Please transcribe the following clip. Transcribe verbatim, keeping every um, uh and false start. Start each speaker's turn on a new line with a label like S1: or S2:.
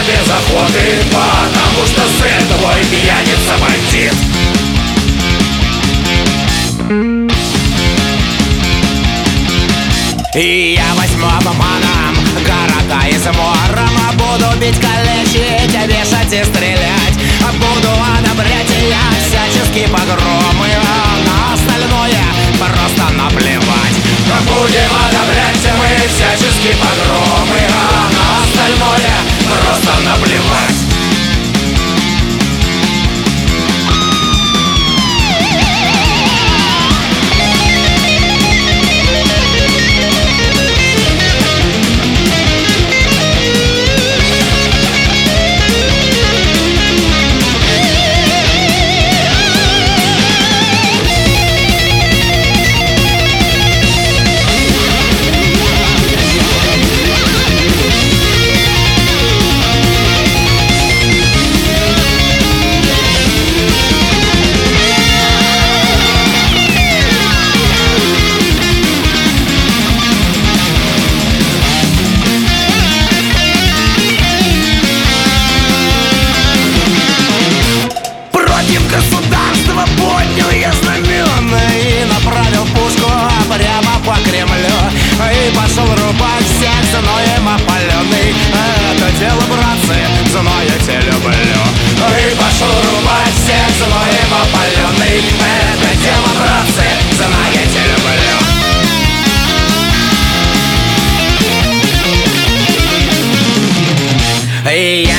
S1: без охоты, потому что сын твой пьяница-бандит.
S2: И я возьму обманом города измором, буду бить, калечить, вешать и стрелять, буду одобрять я всяческие погромы, а на остальное просто наплевать.
S1: Будем одобрять мы всяческие погромы, а на остальное просто наплевать.
S2: Государство поднял я знамена и направил пушку прямо по Кремлю. И пошел рубать всех зноем опаленный. Это дело, братцы, знаете, люблю.
S1: И пошел рубать всех зноем опаленный. Это дело, братцы, знаете, люблю.
S2: И я